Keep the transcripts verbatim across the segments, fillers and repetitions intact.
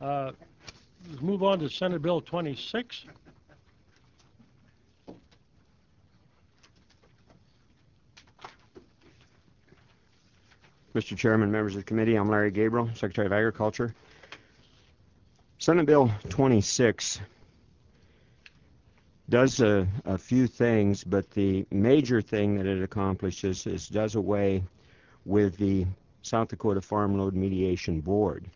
Uh, let's move on to Senate Bill twenty-six. Mister Chairman, members of the committee, I'm Larry Gabriel, Secretary of Agriculture. Senate Bill twenty-six does a, a few things, but the major thing that it accomplishes is does away with the South Dakota Farm Loan Mediation Board.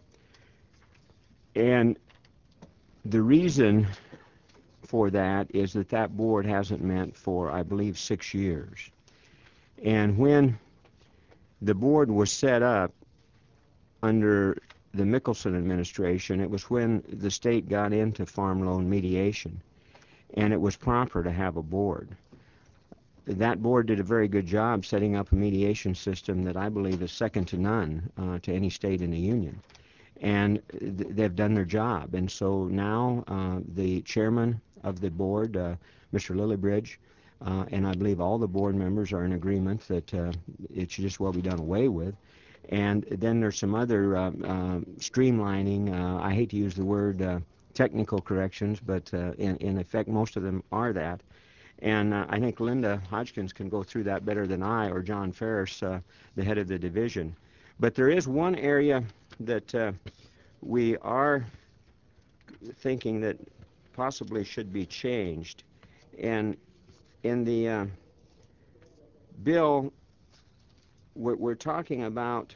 And the reason for that is that that board hasn't met for, I believe, six years. And when the board was set up under the Mickelson administration, it was when the state got into farm loan mediation, and it was proper to have a board. That board did a very good job setting up a mediation system that I believe is second to none uh, to any state in the union. And th they've done their job. And so now uh, the chairman of the board, uh, Mister Lillibridge, uh, and I believe all the board members are in agreement that uh, it should just well be done away with. And then there's some other uh, uh, streamlining, uh, I hate to use the word uh, technical corrections, but uh, in, in effect most of them are that. And uh, I think Linda Hodgkins can go through that better than I, or John Ferris, uh, the head of the division. But there is one area that uh, we are thinking that possibly should be changed. And in the uh, bill, we're, we're talking about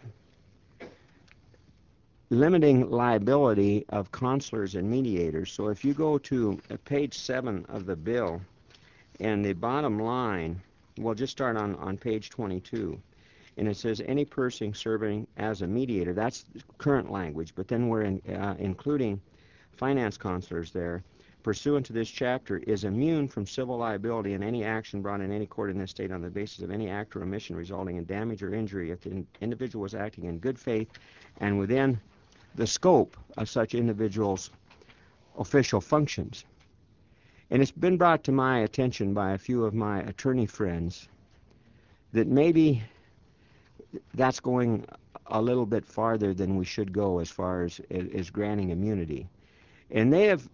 limiting liability of counselors and mediators. So if you go to uh, page seven of the bill, and the bottom line, we'll just start on, on page twenty-two. And it says any person serving as a mediator, that's current language, but then we're in, uh, including finance counselors there, pursuant to this chapter, is immune from civil liability in any action brought in any court in this state on the basis of any act or omission resulting in damage or injury if the in individual was acting in good faith and within the scope of such individual's official functions. And it's been brought to my attention by a few of my attorney friends that maybe that's going a little bit farther than we should go as far as, as granting immunity. And they have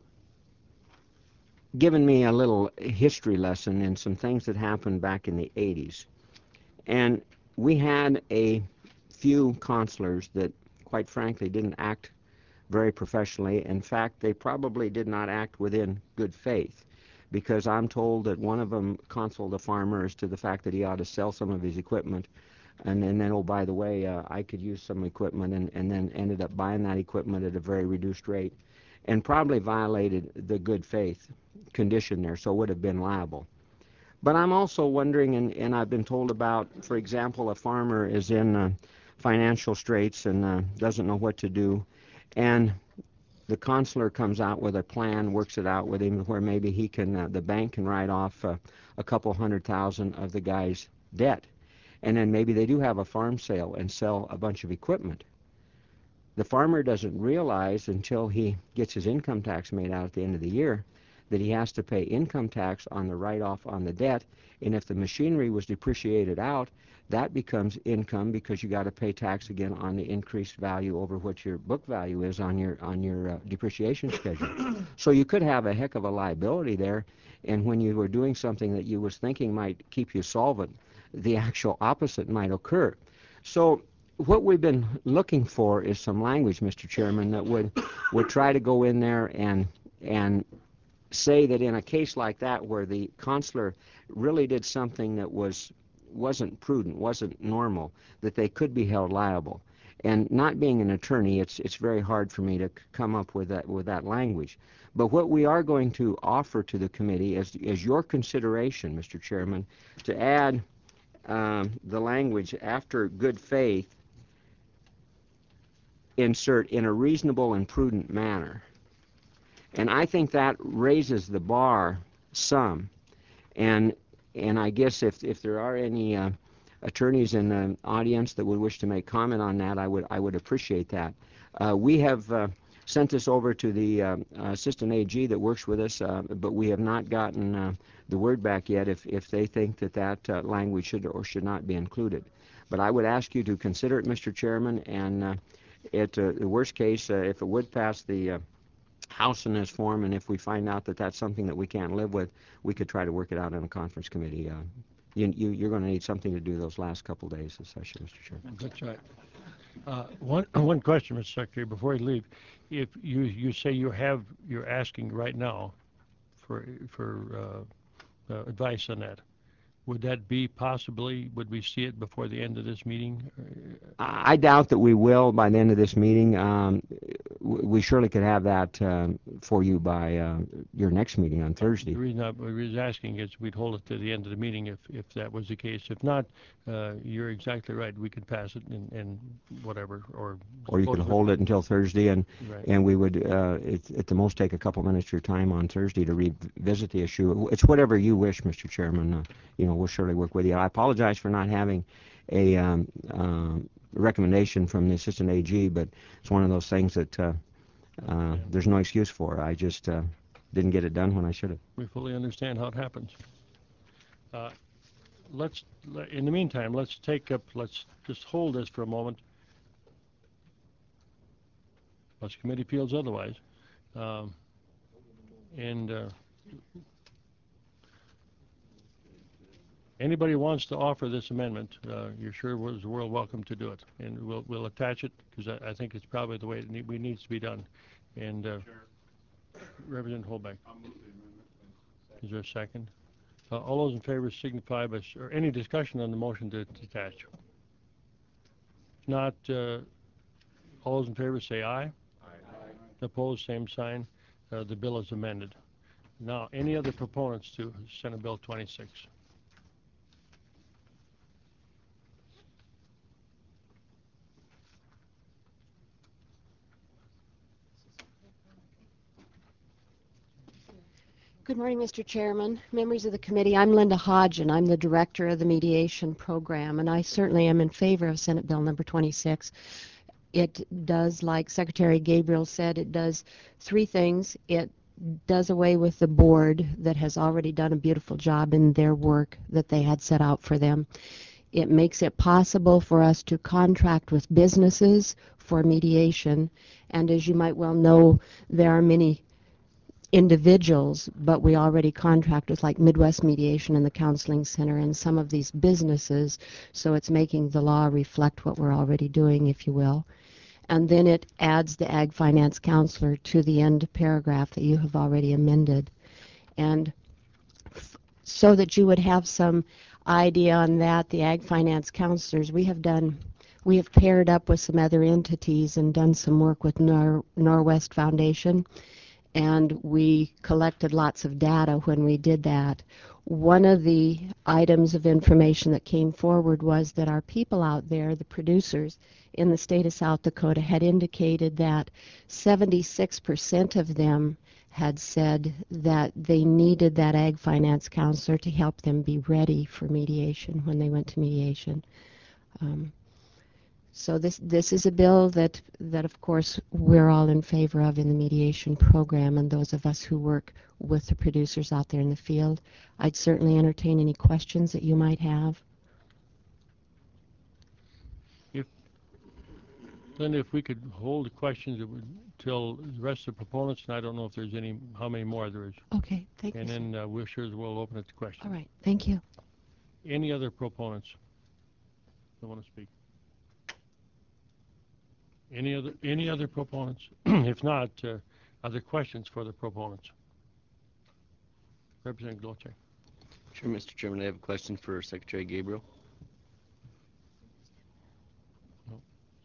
given me a little history lesson in some things that happened back in the eighties. And we had a few counselors that, quite frankly, didn't act very professionally. In fact, they probably did not act within good faith, because I'm told that one of them counseled a farmer as to the fact that he ought to sell some of his equipment, and, and then, oh, by the way, uh, I could use some equipment, and, and then ended up buying that equipment at a very reduced rate, and probably violated the good faith condition there, so would have been liable. But I'm also wondering, and, and I've been told about, for example, a farmer is in uh, financial straits and uh, doesn't know what to do, and the counselor comes out with a plan, works it out with him, where maybe he can, uh, the bank can write off uh, a couple hundred thousand of the guy's debt. And then maybe they do have a farm sale and sell a bunch of equipment. The farmer doesn't realize until he gets his income tax made out at the end of the year that he has to pay income tax on the write-off on the debt. And if the machinery was depreciated out, that becomes income, because you got to pay tax again on the increased value over what your book value is on your on your uh, depreciation schedule. So you could have a heck of a liability there, and when you were doing something that you was thinking might keep you solvent, the actual opposite might occur. So what we've been looking for is some language, Mister Chairman, that would would try to go in there and and say that in a case like that, where the counselor really did something that was wasn't prudent, wasn't normal, that they could be held liable. And not being an attorney, it's it's very hard for me to come up with that with that language. But what we are going to offer to the committee is, is your consideration, Mister Chairman, to add um, the language after good faith, insert in a reasonable and prudent manner. And I think that raises the bar some. And and I guess if if there are any uh, attorneys in the audience that would wish to make comment on that, I would I would appreciate that. Uh, we have uh, sent this over to the uh, assistant A G that works with us, uh, but we have not gotten uh, the word back yet if if they think that that uh, language should or should not be included. But I would ask you to consider it, Mister Chairman, and uh, it, uh, the worst case, uh, if it would pass the uh, House in this form, and if we find out that that's something that we can't live with, we could try to work it out in a conference committee. Uh, you, you, you're going to need something to do those last couple days of session, Mister Chairman. That's right. Uh, one one question, Mister Secretary, before you leave, if you you say you have you're asking right now for for uh, uh, advice on that, would that be possibly, would we see it before the end of this meeting? I doubt that we will by the end of this meeting. Um, we surely could have that um, for you by uh, your next meeting on Thursday. The reason I was asking is we'd hold it to the end of the meeting if, if that was the case. If not, uh, you're exactly right. We could pass it and, and whatever, or or you could hold it until Thursday, and right. and we would uh, it, at the most take a couple minutes of your time on Thursday to revisit the issue. It's whatever you wish, Mister Chairman. Uh, you know, we'll surely work with you. I apologize for not having a um, uh, recommendation from the Assistant A G, but it's one of those things that uh, uh, yeah. there's no excuse for. I just uh, didn't get it done when I should have. We fully understand how it happens. Uh, let's, in the meantime, let's take up, let's just hold this for a moment. Unless committee feels otherwise. Um, and uh, anybody who wants to offer this amendment, uh, you're sure was the world welcome to do it. And we'll, we'll attach it, because I, I think it's probably the way it need, we needs to be done. And uh, Representative Holbeck. I'll move the amendment. Is there a second? Uh, all those in favor signify by, or any discussion on the motion to detach? If not, uh, all those in favor say aye. Aye. Aye. Opposed, same sign. Uh, the bill is amended. Now, any other proponents to Senate Bill twenty-six? Good morning, Mister Chairman, members of the committee. I'm Linda Hodge, and I'm the director of the mediation program, and I certainly am in favor of Senate Bill number twenty-six. It does, like Secretary Gabriel said, it does three things. It does away with the board that has already done a beautiful job in their work that they had set out for them. It makes it possible for us to contract with businesses for mediation, and as you might well know, there are many individuals, but we already contract with like Midwest Mediation and the Counseling Center and some of these businesses, so it's making the law reflect what we're already doing, if you will. And then it adds the Ag Finance Counselor to the end paragraph that you have already amended. And f so that you would have some idea on that, the Ag Finance Counselors, we have done, we have paired up with some other entities and done some work with Nor Norwest Foundation. And we collected lots of data when we did that. One of the items of information that came forward was that our people out there, the producers in the state of South Dakota, had indicated that seventy-six percent of them had said that they needed that Ag Finance Counselor to help them be ready for mediation when they went to mediation. Um, So this this is a bill that that of course we're all in favor of in the mediation program, and those of us who work with the producers out there in the field. I'd certainly entertain any questions that you might have. If Linda, if we could hold the questions until the rest of the proponents, and I don't know if there's any, how many more there is. Okay, thank and you. And then uh, we'll sure as well open it to questions. All right, thank you. Any other proponents that want to speak? Any other any other proponents? If not, uh, other questions for the proponents? Representative Golchek. Sure, Mister Chairman, I have a question for Secretary Gabriel. No.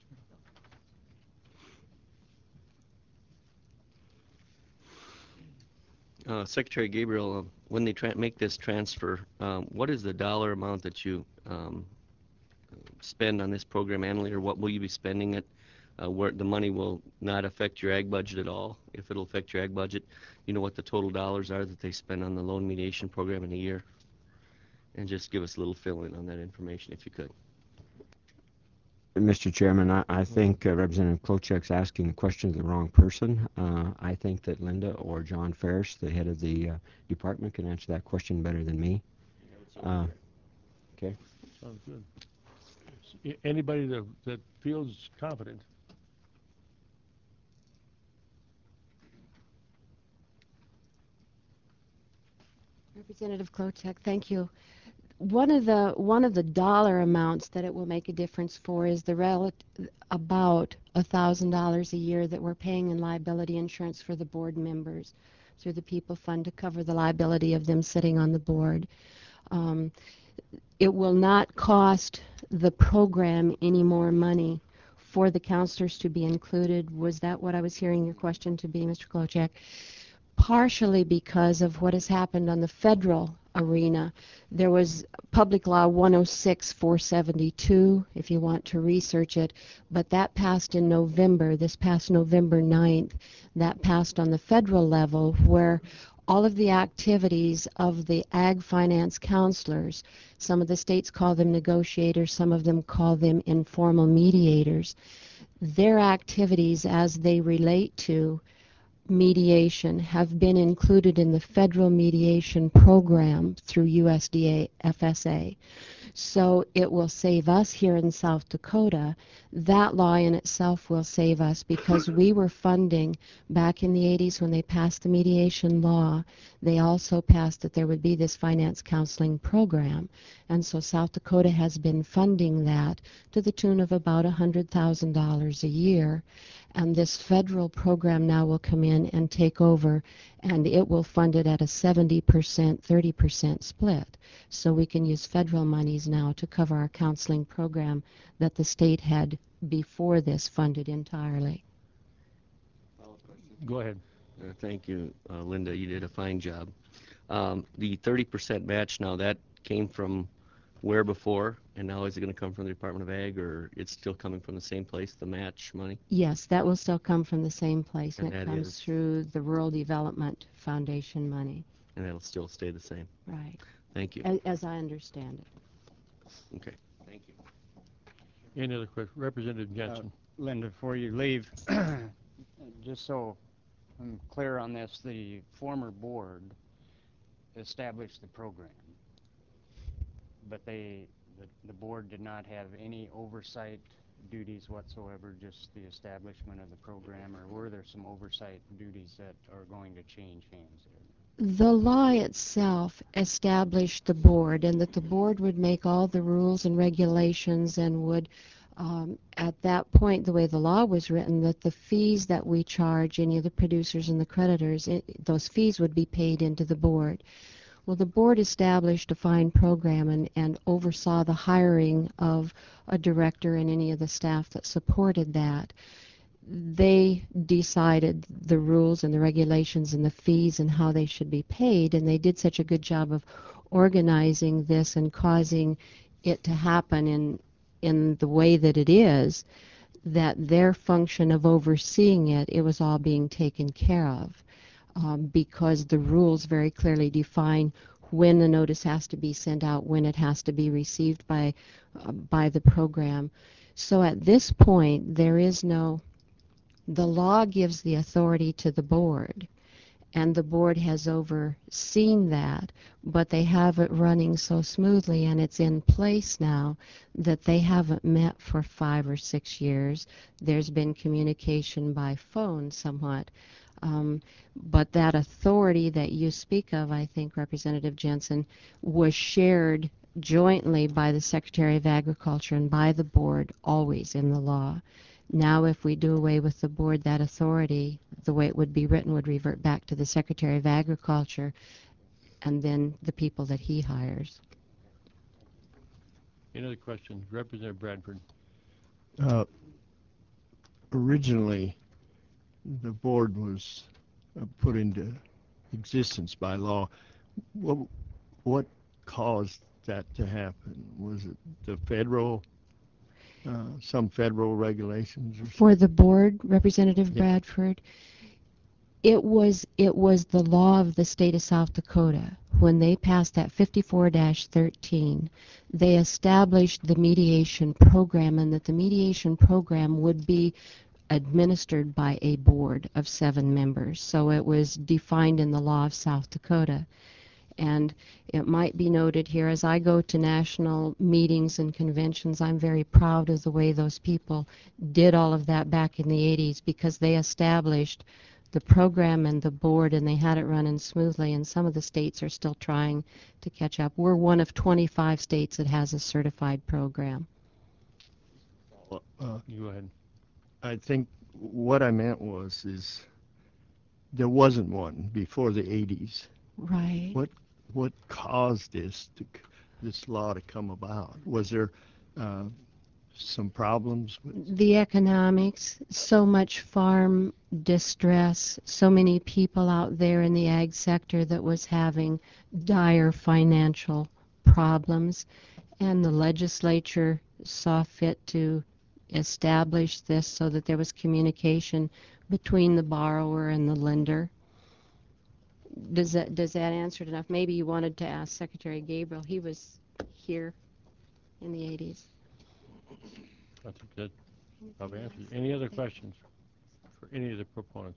Uh, Secretary Gabriel, uh, when they tra make this transfer, um, what is the dollar amount that you um, spend on this program annually, or what will you be spending it? Uh, where the money will not affect your ag budget at all. If it'll affect your ag budget, you know what the total dollars are that they spend on the loan mediation program in a year? And just give us a little fill-in on that information if you could. Mister Chairman, I, I think uh, Representative Klochek's asking the question to the wrong person. Uh, I think that Linda or John Ferris, the head of the uh, department, can answer that question better than me. Uh, okay. Sounds good. Anybody that, that feels confident? Representative Klotek, thank you. One of the one of the dollar amounts that it will make a difference for is the rel- about a thousand dollars a year that we're paying in liability insurance for the board members through the People Fund to cover the liability of them sitting on the board. Um, it will not cost the program any more money for the counselors to be included. Was that what I was hearing your question to be, Mister Klotek? Partially because of what has happened on the federal arena. There was Public Law one oh six four seventy-two, if you want to research it, but that passed in November, this past November ninth. That passed on the federal level, where all of the activities of the ag finance counselors, some of the states call them negotiators, some of them call them informal mediators, their activities as they relate to mediation have been included in the federal mediation program through U S D A F S A. So it will save us here in South Dakota. That law in itself will save us because we were funding back in the eighties when they passed the mediation law. They also passed that there would be this finance counseling program. And so South Dakota has been funding that to the tune of about one hundred thousand dollars a year. And this federal program now will come in and take over, and it will fund it at a seventy percent, thirty percent split. So we can use federal monies now to cover our counseling program that the state had before this funded entirely. Go ahead. Uh, thank you, uh, Linda. You did a fine job. Um, the thirty percent match now, that came from where before, and now is it going to come from the Department of Ag, or it's still coming from the same place, the match money? Yes, that will still come from the same place, and, And it that comes is? through the Rural Development Foundation money. And that'll still stay the same. Right. Thank you. As, as I understand it. Okay. Thank you. Any other questions? Representative Uh, Jensen. Linda, before you leave, just so I'm clear on this, the former board established the program, but they, the, the board did not have any oversight duties whatsoever, just the establishment of the program, or were there some oversight duties that are going to change hands there? The law itself established the board, and that the board would make all the rules and regulations and would, um, at that point, the way the law was written, that the fees that we charge any of the producers and the creditors, it, those fees would be paid into the board. Well, the board established a fine program and, and oversaw the hiring of a director and any of the staff that supported that. They decided the rules and the regulations and the fees and how they should be paid, and they did such a good job of organizing this and causing it to happen in in the way that it is, that their function of overseeing it, it was all being taken care of, um, because the rules very clearly define when the notice has to be sent out, when it has to be received by uh, by the program. So at this point, there is no the law gives the authority to the board, and the board has overseen that, but they have it running so smoothly and it's in place now that they haven't met for five or six years. There's been communication by phone somewhat, um, but that authority that you speak of, I think, Representative Jensen, was shared jointly by the Secretary of Agriculture and by the board always in the law. Now, if we do away with the board, that authority, the way it would be written, would revert back to the Secretary of Agriculture and then the people that he hires. Any other questions? Representative Bradford. Uh, originally, the board was uh, put into existence by law. What, what caused that to happen? Was it the federal, uh, some federal regulations? Or For the board, Representative Yeah. Bradford, it was it was the law of the state of South Dakota. When they passed that fifty-four dash thirteen, they established the mediation program, and that the mediation program would be administered by a board of seven members. So it was defined in the law of South Dakota. And it might be noted here, as I go to national meetings and conventions, I'm very proud of the way those people did all of that back in the eighties, because they established the program and the board, and they had it running smoothly, and some of the states are still trying to catch up. We're one of twenty-five states that has a certified program. Uh, You go ahead. I think what I meant was is there wasn't one before the eighties. Right. What what caused this to c- this law to come about? Was there uh, some problems with? The economics, so much farm distress, so many people out there in the ag sector that was having dire financial problems, and the legislature saw fit to establish this so that there was communication between the borrower and the lender. Does that does that answer it enough? Maybe you wanted to ask Secretary Gabriel. He was here in the eighties. I think that probably answers. Any other questions for any of the proponents?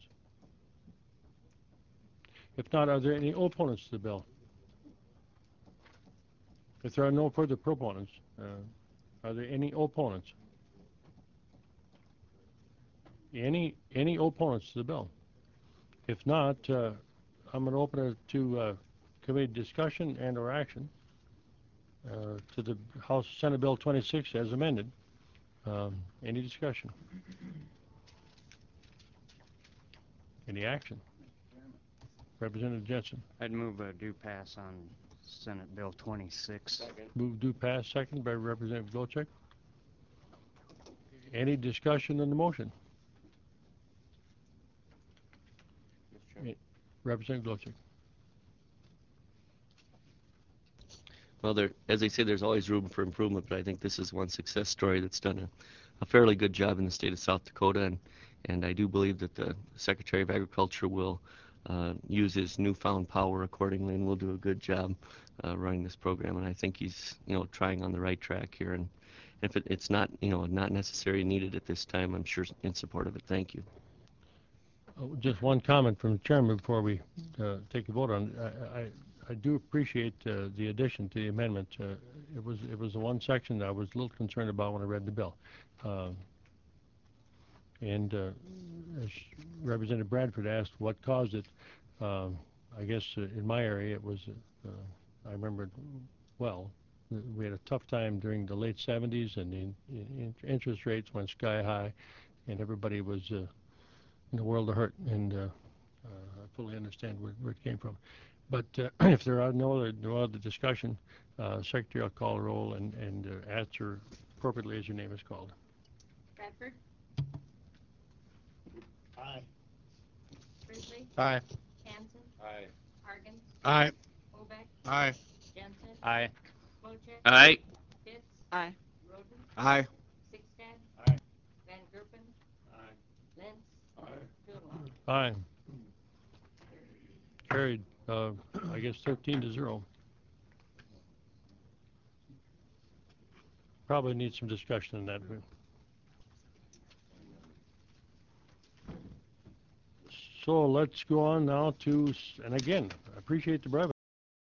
If not, are there any opponents to the bill? If there are no further proponents, uh, are there any opponents? Any any opponents to the bill? If not, uh, I'm going to open it to uh, committee discussion and or action uh, to the House Senate Bill twenty-six as amended. Um, any discussion? Any action? Representative Jensen. I'd move a due pass on Senate Bill twenty-six. Move do pass, second by Representative Golchek. Any discussion on the motion? Eh, Representative Golchek. Well, there, as they say, there's always room for improvement, but I think this is one success story that's done a, a fairly good job in the state of South Dakota, and, and I do believe that the Secretary of Agriculture will uh, use his newfound power accordingly, and will do a good job uh, running this program. And I think he's, you know, trying on the right track here. And if it, it's not, you know, not necessary needed at this time, I'm sure in support of it. Thank you. Oh, just one comment from the chairman before we uh, take a vote on it. I, I, I do appreciate uh, the addition to the amendment. Uh, it was it was the one section that I was a little concerned about when I read the bill. Uh, and uh, as Representative Bradford asked what caused it, um, I guess uh, in my area it was, uh, I remember it well, we had a tough time during the late seventies, and the in, in interest rates went sky high, and everybody was uh, in a world of hurt, and uh, uh, I fully understand where, where it came from. But uh, if there are no other, no other discussion, uh, Secretary will call a roll and, and uh, answer appropriately as your name is called. Bradford? Aye. Grizzly? Aye. Hanson? Aye. Harkins? Aye. Obeck? Aye. Jensen? Aye. Wojcik? Aye. Pitts? Aye. Roden? Aye. Sixstad? Aye. Van Gerpen? Aye. Lentz? Dodel? Aye. Carried, uh, I guess thirteen to zero. Probably need some discussion on that. So let's go on now to, s- and again, I appreciate the brevity.